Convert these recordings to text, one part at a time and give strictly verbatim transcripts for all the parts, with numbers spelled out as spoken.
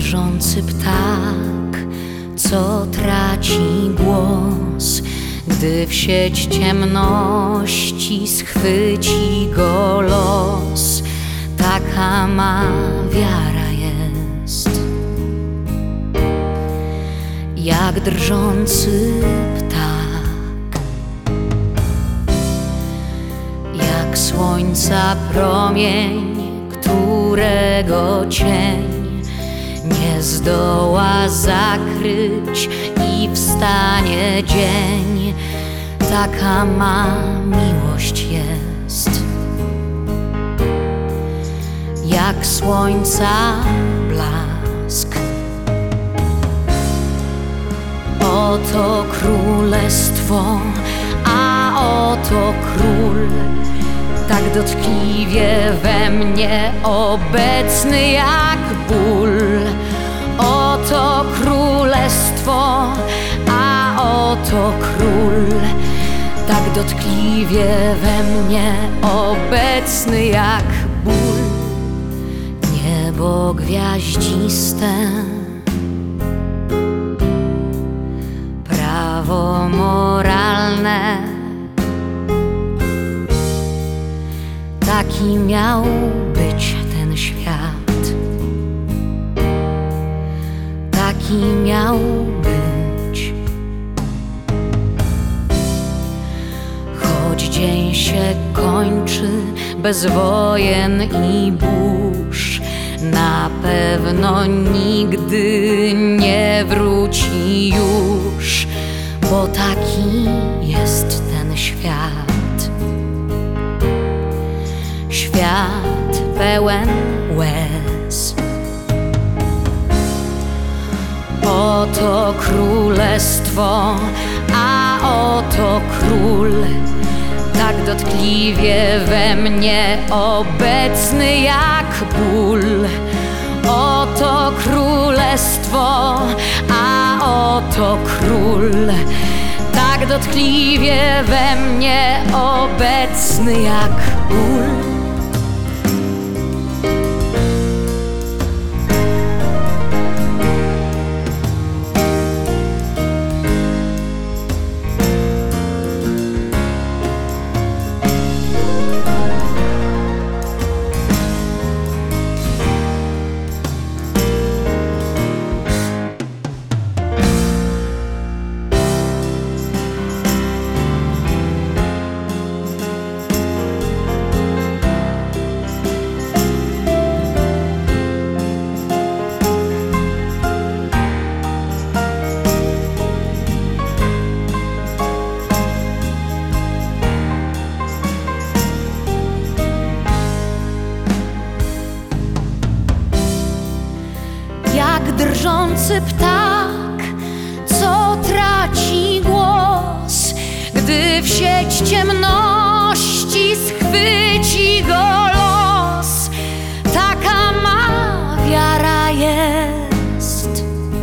drżący ptak, co traci głos, gdy w sieć ciemności schwyci go los. Taka ma wiara jest, jak drżący ptak, jak słońca promień, którego cień nie zdoła zakryć i wstanie dzień. Taka ma miłość jest, jak słońca blask. Oto królestwo, a oto król, tak dotkliwie we mnie obecny jak ból. Oto królestwo, a oto król, tak dotkliwie we mnie obecny jak ból. Niebo gwiaździste, prawo moralne, taki miał być ten świat, taki miał być. Choć dzień się kończy bez wojen i burz, na pewno nigdy nie wróci już, bo taki jest ten świat. Świat pełen łez. Oto królestwo, a oto król, tak dotkliwie we mnie obecny jak ból. Oto królestwo, a oto król, tak dotkliwie we mnie obecny jak ból. Jak drżący ptak, co traci głos, gdy w sieć ciemności schwyci go los. Taka ma wiara jest,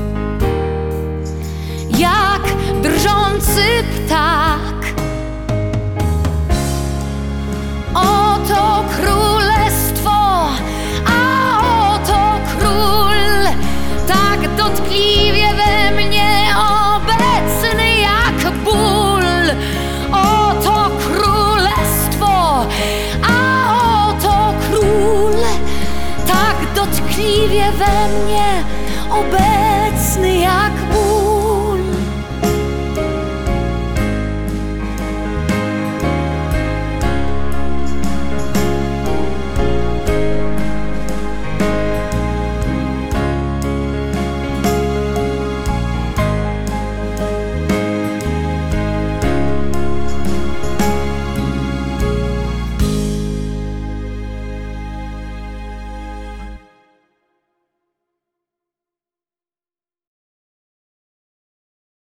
jak drżący ptak. Oto królestwo, a oto król, tak dotkliwie we mnie obecny jak ból. Oto królestwo, a oto król, tak dotkliwie we